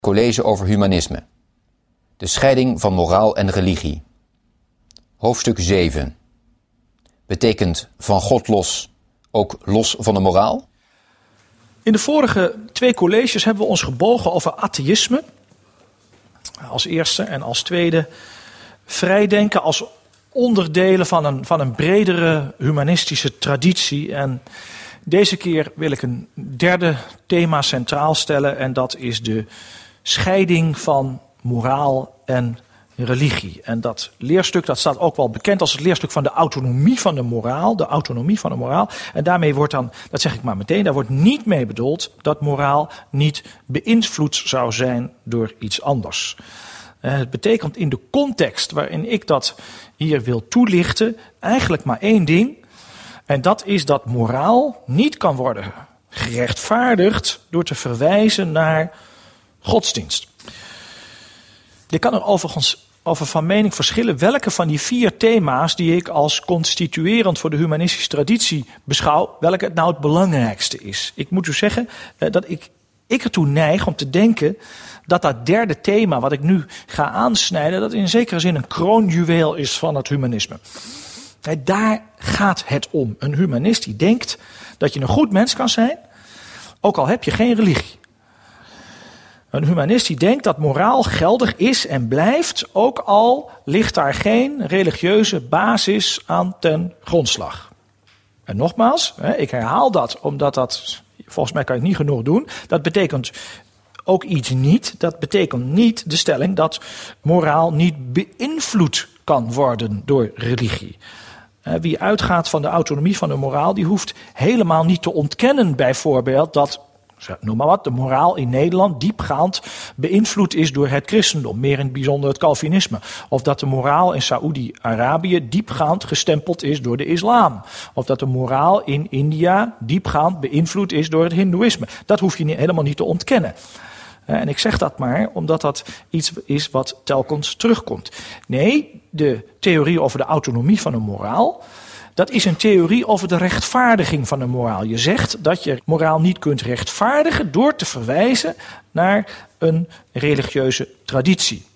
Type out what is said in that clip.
College over humanisme. De scheiding van moraal en religie. Hoofdstuk 7. Betekent van God los ook los van de moraal? In de vorige 2 colleges hebben we ons gebogen over atheïsme als eerste en als tweede vrijdenken als onderdelen van een bredere humanistische traditie. En deze keer wil ik een derde thema centraal stellen en dat is de scheiding van moraal en religie. En dat leerstuk dat staat ook wel bekend als het leerstuk van de autonomie van de moraal. De autonomie van de moraal. En daarmee wordt dan, dat zeg ik maar meteen, daar wordt niet mee bedoeld dat moraal niet beïnvloed zou zijn door iets anders. Het betekent in de context waarin ik dat hier wil toelichten eigenlijk maar één ding. En dat is dat moraal niet kan worden gerechtvaardigd door te verwijzen naar godsdienst. Je kan er overigens over van mening verschillen welke van die 4 thema's die ik als constituerend voor de humanistische traditie beschouw, welke het nou het belangrijkste is. Ik moet u zeggen dat ik ertoe neig om te denken dat dat derde thema wat ik nu ga aansnijden, dat in zekere zin een kroonjuweel is van het humanisme. Daar gaat het om. Een humanist die denkt dat je een goed mens kan zijn, ook al heb je geen religie. Een humanist die denkt dat moraal geldig is en blijft, ook al ligt daar geen religieuze basis aan ten grondslag. En nogmaals, ik herhaal dat, omdat dat, volgens mij kan ik niet genoeg doen, dat betekent ook iets niet. Dat betekent niet de stelling dat moraal niet beïnvloed kan worden door religie. Wie uitgaat van de autonomie van de moraal, die hoeft helemaal niet te ontkennen bijvoorbeeld dat, noem maar wat, de moraal in Nederland diepgaand beïnvloed is door het christendom, meer in het bijzonder het Calvinisme. Of dat de moraal in Saoedi-Arabië diepgaand gestempeld is door de islam. Of dat de moraal in India diepgaand beïnvloed is door het hindoeïsme. Dat hoef je helemaal niet te ontkennen. En ik zeg dat maar omdat dat iets is wat telkens terugkomt. Nee, de theorie over de autonomie van de moraal, dat is een theorie over de rechtvaardiging van de moraal. Je zegt dat je moraal niet kunt rechtvaardigen door te verwijzen naar een religieuze traditie.